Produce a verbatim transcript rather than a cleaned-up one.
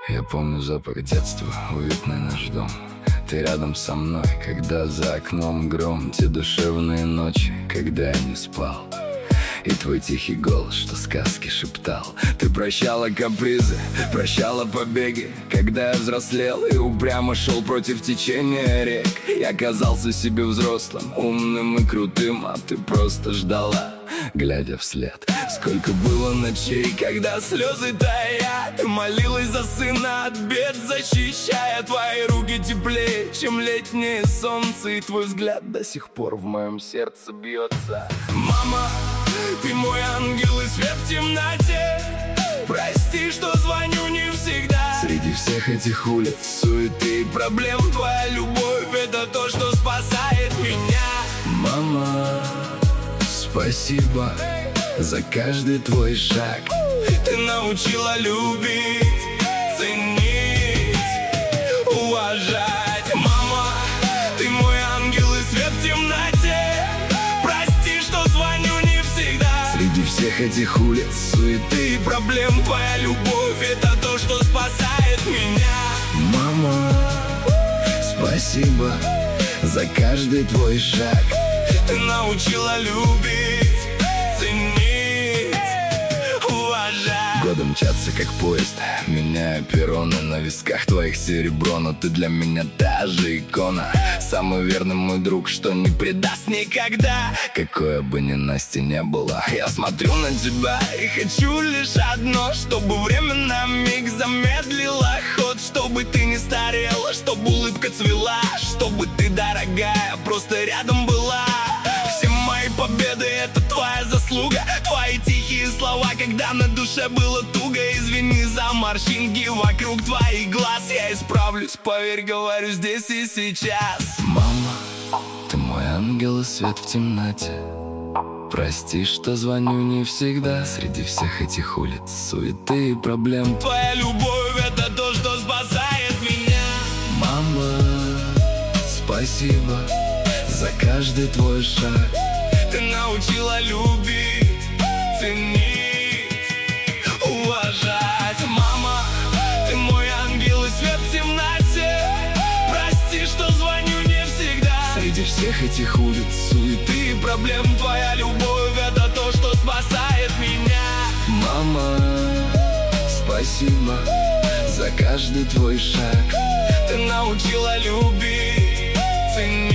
Я помню запах детства, уютный наш дом. Ты рядом со мной, когда за окном гром. Те душевные ночи, когда я не спал. И твой тихий голос, что сказки шептал. Ты прощала капризы, прощала побеги. Когда я взрослел и упрямо шел против течения рек, я казался себе взрослым, умным и крутым, а ты просто ждала, глядя вслед. Сколько было ночей, когда слезы таят. Ты молилась за сына от бед, защищая. Твои руки теплее, чем летнее солнце, и твой взгляд до сих пор в моем сердце бьется. Мама, ты мой ангел и свет в темноте. Прости, что звоню не всегда. Среди всех этих улиц, суеты и проблем, твоя любовь — это то, что спасает меня. Мама, спасибо за каждый твой шаг. Ты научила любить, ценить, уважать. Мама, ты мой ангел и свет в темноте. Прости, что звоню не всегда. Среди всех этих улиц, суеты и проблем, твоя любовь — это то, что спасает меня. Мама, спасибо за каждый твой шаг. Ты научила любить, ценить, уважать. Годы мчатся как поезд, меняя перроны. На висках твоих серебро, но ты для меня та же икона. Самый верный мой друг, что не предаст никогда. Какое бы ни Насти не было, я смотрю на тебя и хочу лишь одно: чтобы время на миг замедлило ход, чтобы ты не старела, чтобы улыбка цвела, чтобы ты, дорогая, просто рядом была. Все мои победы — это твоя заслуга. Твои тихие слова, когда на душе было туго. Извини за морщинки вокруг твоих глаз. Я исправлюсь, поверь, говорю здесь и сейчас. Мама, ты мой ангел и свет в темноте. Прости, что звоню не всегда. Среди всех этих улиц, суеты и проблем, твоя любовь — это то, что спасает меня. Мама, спасибо за каждый твой шаг. Ты научила любить, ценить, уважать. Мама, ты мой ангел и свет в темноте. Прости, что звоню не всегда. Среди всех этих улиц, суеты и проблем, твоя любовь — это то, что спасает меня. Мама, спасибо за каждый твой шаг. Ты научила любить, ценить,